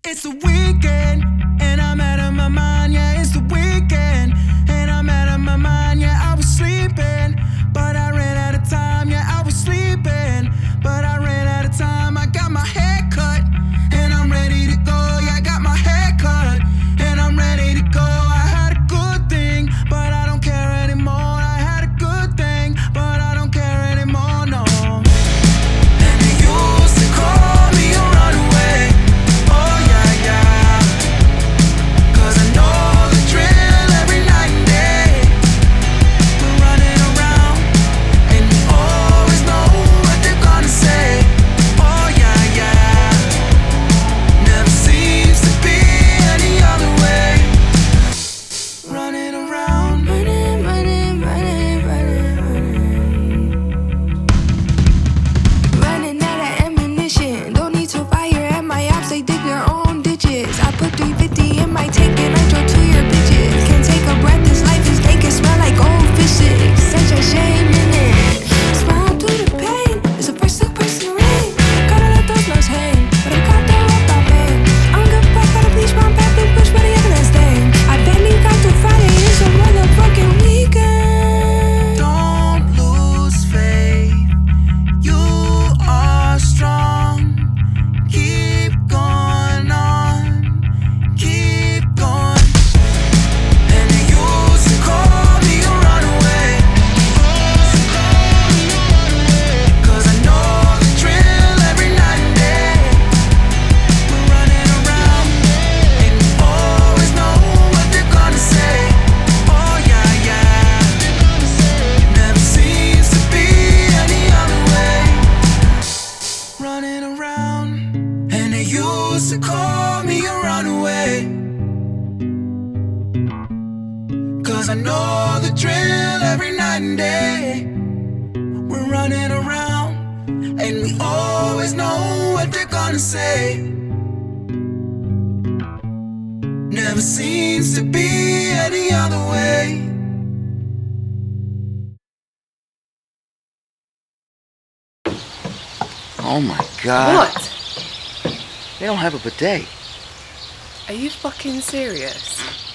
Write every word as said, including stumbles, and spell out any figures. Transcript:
It's the weekend, and I'm out of my mind, yeah, it's the weekend, and I'm out of my mind, yeah, I was sleeping, but I ran out of time, yeah, I was sleeping, but I ran out of time. I got my hair cut, and I'm ready to go, yeah, I got my hair cut, and I'm ready to go. I had a good thing, but I don't care anymore. I had a good thing, but I don't care anymore, no. And they used to call me a runaway, oh yeah, yeah, 'cause I know the drill every night and day. We're running around, and we always know what they're gonna say, oh yeah, yeah. Never seems to be any other way. Running around, running, running, running, running, running. Running out of ammunition, don't need to fire at my ops, they dig their own ditches. I put three fifty in my tank and I drove to your bitches. Can't take a breath, this life is naked, smell like old fishes. Such a shame in it. Smile through the pain, it's the first look person rain. Gotta let those nose hang, but I'm caught there up my pain. I don't give a fuck, gotta bleach my back, big push for the evidence thing. I barely got to Friday, it's a motherfucking weekend. Don't lose faith, you are strong. Keep going on, keep going. And they used to call me a runaway, 'cause I know the drill every night and day. We're running around, and we always know what they're gonna say, oh yeah, yeah. Never seems to be any other way. Running around, and they used to call me a runaway, 'cause I know the drill every night and day. We're running around, and we always know what they're gonna say. Never seems to be any other way. Oh my god. What? They don't have a bidet. Are you fucking serious?